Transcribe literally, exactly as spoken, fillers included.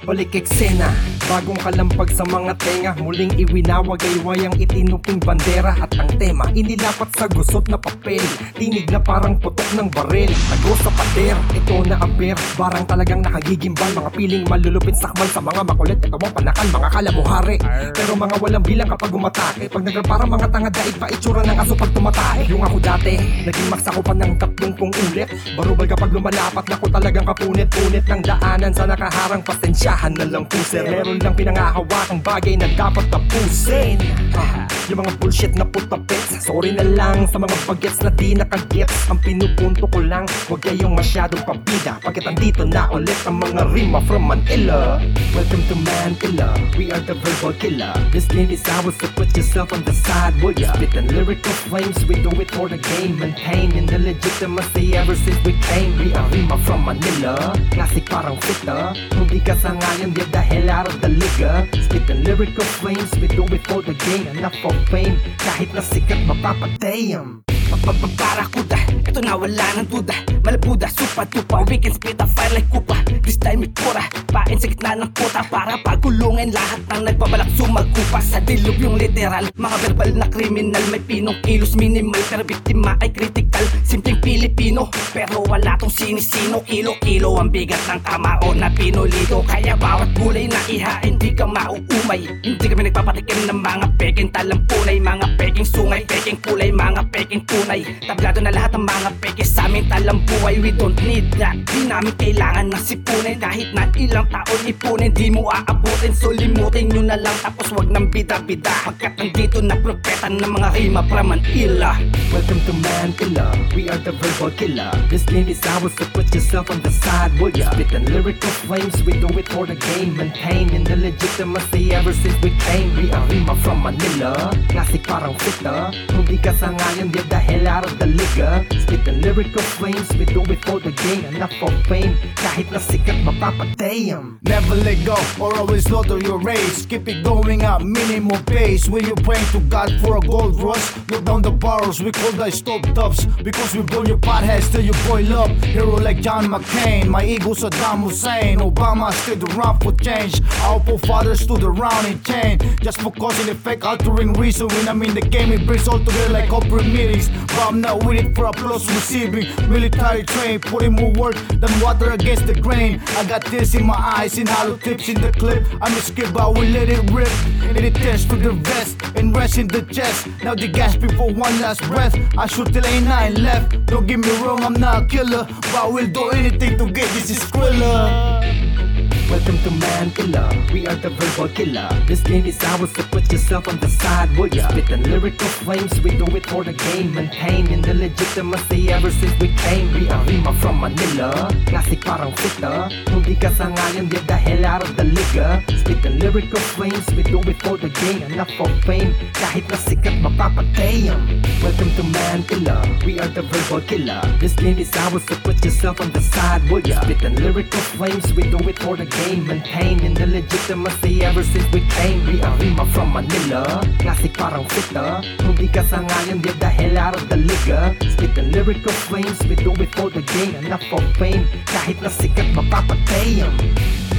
Balik eksena, bagong kalampag sa mga tenga. Muling iwinawagayway ang itinuping bandera. At ang tema, inilapat sa gusot na papel. Tinig na parang putok ng barel. Tago sa pader, ito na aber. Barang talagang nakagigimbal. Mga piling malulupit sakmal sa mga makulit. Ito ang panakan, mga kalabuhari. Pero mga walang bilang kapag umatake. Pag nagal parang mga tanga daig pa itsura ng aso pag tumatae. Yung ako dati, naging maksakupan ng tatlong kong ulit. Barubal kapag lumalapat, naku talagang kapunit-punit ng daanan sa nakaharang pasensya. Na lang po sir, meron lang pinangahawakang bagay na dapat tapusin. ah, Yung mga bullshit na putapits, sorry na lang sa mga bagets na di nakagets. Ang pinupunto ko lang, huwag kayong masyadong pabida. Pagkat andito na ulit ang mga rima from Manila. Welcome to Manila, we are the verbal killer. This game is ours, so put yourself on the side, will ya? Spit and lyrical flames, we do it for the game. Maintaining the legitimacy ever since we came. We are rima from Manila, classic parang fita. Hindi ka sa ngayon, get the hell out of the liga. Spit and lyrical flames, we do it for the game. Enough for fame, kahit na sikat mapapadayam. Barakuda, ito na wala ng duda. Malabuda, supa, tupa, we can spit a fire like kupa. This time may kura, pain sa gitna ng puta. Para pagulungin lahat ng nagbabalak sumagupa. Sa dilub yung literal, mga verbal na kriminal. May pinong kilos minimal, pero biktima ay critical. Simpleng Pilipino, pero wala tong sinisino. Kilo-kilo ang bigat ng kamao na pinulito. Kaya bawat gulay na ihain, di ka mauumay. Hindi kami nagpapatikim ng mga peking talampunay. Mga peking sungay, peking kulay, mga peking tunay. Tablado na lahat ng mga peke sa aming talambuhay. We don't need that, di namin kailangan ng sipunin. Kahit na ilang taon ipunin, di mo aabutin. So limutin nyo na lang, tapos wag nang bida-bida. Pagkat nandito na propeta ng mga rima from Manila. Welcome to Manila, we are the verbal killer. This game is ours, so put yourself on the side, will ya? Spit and lyrical flames, we do it for the game. Maintaining the legitimacy ever since we came. We are rima from Manila, classic parang fita. Hindi ka sa ngayon, get the hell out of the liga. Spit and lyrical flames, we do it for the game. Enough for fame, kahit na sikat mapapadayam. Never let go or always slaughter your race. Keep it going at minimum pace. When you praying to God for a gold rush, look down the barrels, we call the stop tops. Because we burn your potheads till you boil up. Hero like John McCain, my ego Saddam Hussein. Obama stood around for change. Our forefathers stood around in chain. Just for causing effect, altering reason. When I'm in the game, it brings all together like corporate meetings. But I'm not with it for applause receiving. Military train, putting more work than water against the grain. I got tears in my eyes and hollow tips in the clip. I'm a skip, but we let it rip. And it tends to the vest and rest in the chest. Now the gas before one last breath. I shoot till ain't nine left. Don't get me wrong, I'm not a killer, but we'll do anything to get this is Skrilla. Welcome to Manila, we are the verbal killer. This game is ours, so put yourself on the side, will ya? Spit and lyrical flames, we do it for the game. Maintaining the legitimacy ever since we came. We are rima from Manila, classic parang fita. Hindi ka sa ngayon, get the hell out of the liga. Spit and lyrical flames, we do it for the game. Enough for fame, kahit na sikat mapapadayam. Welcome to Manila, we are the verbal killer. This game is ours, so put yourself on the side, will ya? Spit and lyrical flames, we do it for the game. Maintaining the legitimacy ever since we came. We are rima from Manila, classic parang fita. Hindi ka sa ngayon, get the hell out of the liga. Spit and lyrical flames, we do it for the game. Enough for fame, kahit na sikat mapapadayam.